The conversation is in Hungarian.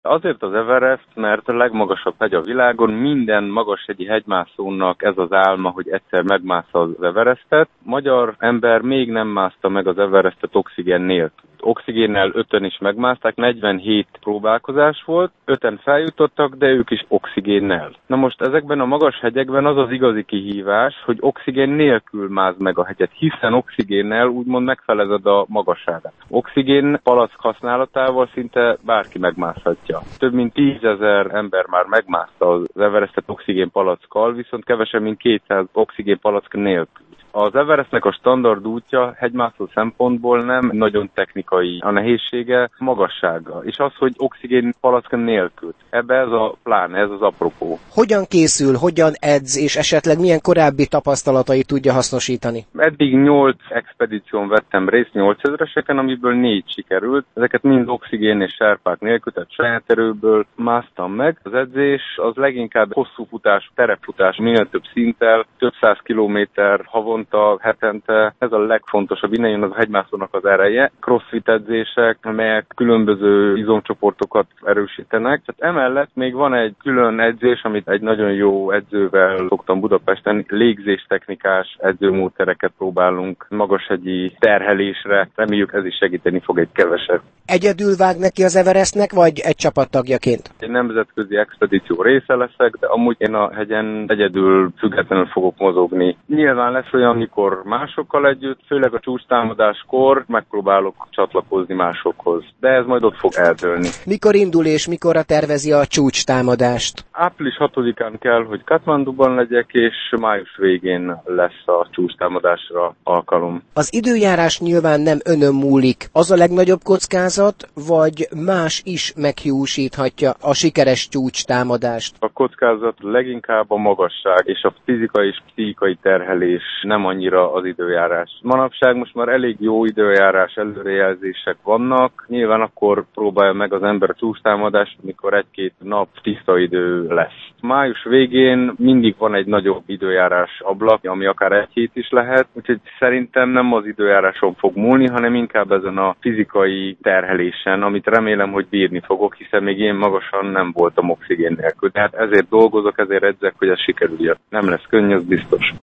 Azért az Everest, mert a legmagasabb hegy a világon, minden magashegyi hegymászónak ez az álma, hogy egyszer megmássza az Everestet. Magyar ember még nem mászta meg az Everestet oxigén nélkül. Oxigénnel 5-ön is megmászták, 47 próbálkozás volt, 5-en feljutottak, de ők is oxigénnel. Na most ezekben a magas hegyekben az az igazi kihívás, hogy oxigén nélkül mász meg a hegyet, hiszen oxigénnel úgymond megfelezed a magasságát. Oxigén palack használatával szinte bárki megmászhatja. Több mint 10 000 ember már megmászta az Everestet oxigén palackkal, viszont kevesebb mint 200 oxigén palack nélkül. Az Everestnek a standard útja hegymászó szempontból nem nagyon technikai, a nehézsége magassága, és az, hogy oxigén palack nélkül. Ebbe ez a plán, ez az apropó. Hogyan készül, hogyan edz, és esetleg milyen korábbi tapasztalatait tudja hasznosítani? Eddig 8 expedíción vettem részt 8000-eseken, amiből 4 sikerült. Ezeket mind oxigén és serpák nélkül, tehát saját erőből másztam meg. Az edzés az leginkább hosszú futás, terepfutás, minél több szinttel, több 100 kilométer havonta, hetente. Ez a legfontosabb, innen jön az hegymászónak az ereje. Crossfit edzések, amelyek különböző izomcsoportokat erősítenek. Tehát emellett még van egy külön edzés, amit egy nagyon jó edzővel szoktam Budapesten, légzéstechnikás edzőmódszereket próbálunk magashegyi terhelésre. Reméljük ez is segíteni fog egy keveset. Egyedül vág neki az Everestnek, vagy egy csapattagjaként? Egy nemzetközi expedíció része leszek, de amúgy én a hegyen egyedül függetlenül fogok mozogni. Nyilván lesz olyan, amikor másokkal együtt, főleg a csúcstámadáskor megpróbálok csatlakozni másokhoz. De ez majd ott fog eldőlni. Mikor indul és mikorra tervezi a csúcstámadást? Április 6-án kell, hogy Katmanduban legyek, és május végén lesz a csúcstámadásra alkalom. Az időjárás nyilván nem önön múlik. Az a legnagyobb kockázat, vagy más is meghiúsíthatja a sikeres csúcstámadást? A kockázat leginkább a magasság és a fizikai és pszichikai terhelés, nem annyira az időjárás. Manapság most már elég jó időjárás előrejelzések vannak. Nyilván akkor próbálja meg az ember a csúcstámadást, mikor egy-két nap tiszta idő lesz. Május végén mindig van egy nagyobb időjárás ablak, ami akár egy hét is lehet, úgyhogy szerintem nem az időjáráson fog múlni, hanem inkább ezen a fizikai terhelésen, amit remélem, hogy bírni fogok, hiszen még én magasan nem voltam oxigén nélkül. Tehát ezért dolgozok, ezért edzek, hogy ez sikerüljön. Nem lesz könnyű, az biztos.